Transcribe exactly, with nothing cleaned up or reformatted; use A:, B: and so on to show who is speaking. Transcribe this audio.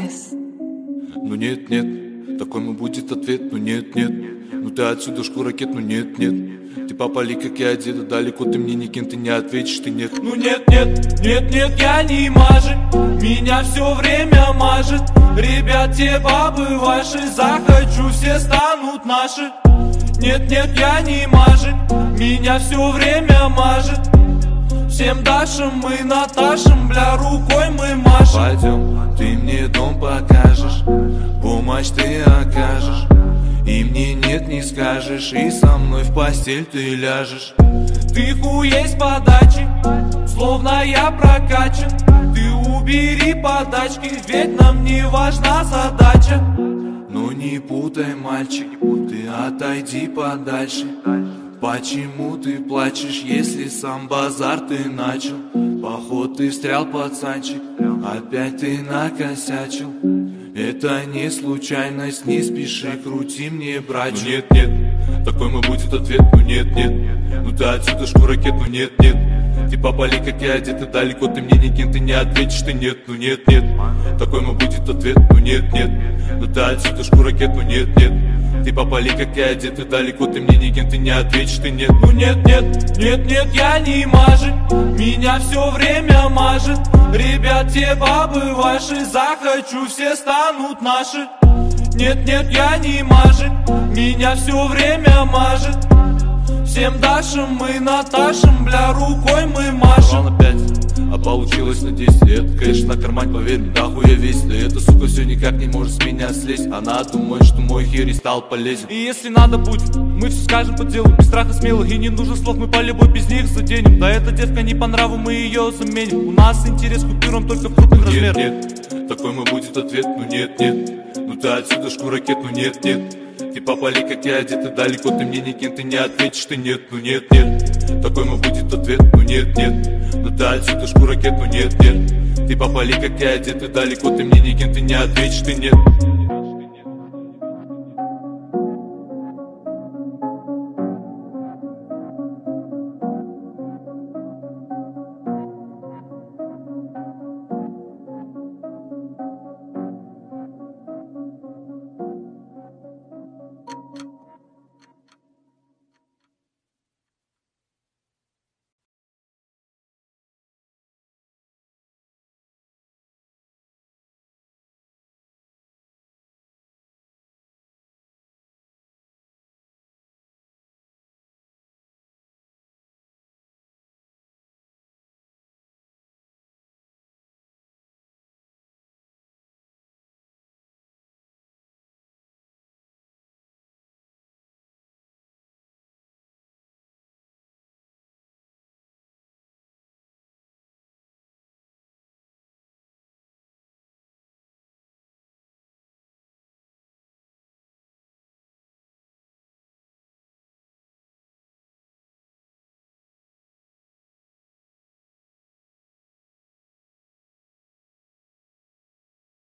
A: Айс.
B: Ну нет, нет, такой мой будет ответ. Ну нет, нет, ну ты отсюда шкура ракет. Ну нет, нет, ты попали, как я одета. Далеко ты мне никем, ты не ответишь, ты нет.
C: Ну нет, нет, нет, нет, я не мажет. Меня все время мажет. Ребят, те бабы ваши, захочу, все станут наши. Нет, нет, я не мажет. Меня все время мажет. Всем Дашам мы Наташам, бля, рукой мы машем.
B: Пойдем, ты мне дом покажешь, помощь ты окажешь, и мне нет не скажешь, и со мной в постель ты ляжешь.
C: Ты хуей с подачи, словно я прокачан. Ты убери подачки, ведь нам не важна задача.
B: Ну не путай, мальчик, ты отойди подальше. Почему ты плачешь, если сам базар ты начал? Поход ты встрял, пацанчик, опять ты накосячил. Это не случайность, не спеши, крути мне, братчик. Ну нет, нет, такой мой будет ответ. Ну нет, нет, ну ты отсюда шкура ракет. Ну нет, нет, ты попали, как я одета. Далеко ты мне никем, ты не ответишь, ты нет. Ну нет, нет, такой мой будет ответ. Ну нет, нет, ну ты отсюда шкура ракет. Ну нет, нет, ты попали, как я одета. Далеко ты мне никем, ты не ответишь, ты нет.
C: Ну нет, нет, нет, нет, я не мажет. Меня все время мажет. Ребят, те бабы ваши, захочу, все станут наши. Нет, нет, я не мажет. Меня все время мажет. Всем Дашам мы Наташам, бля, рукой мы машем.
B: Ровно пять, а получилось на десять. Это, конечно, на кармань, поверь, да хуя весь. Да эта сука все никак не может с меня слезть. Она думает, что мой херь стал полезен.
C: И если надо будет, мы все скажем по делу, без страха смелых. И не нужно слов, мы по любой без них заденем. Да эта девка не по нраву, мы ее заменим. У нас интерес к купюрам только в крупных размерах.
B: Нет, нет, такой мой будет ответ. Ну нет, нет, ну ты отсюда шкура ракет. Ну нет, нет, ты попали, как я одета. Далеко ты мне никем, ты не ответишь, ты нет. Ну нет, нет, такой мой будет ответ. Ну нет, нет, ну ты отсюда шкура ракет. Ну нет, нет, ты попали, как я одета. Далеко ты мне никем, ты не ответишь, ты нет.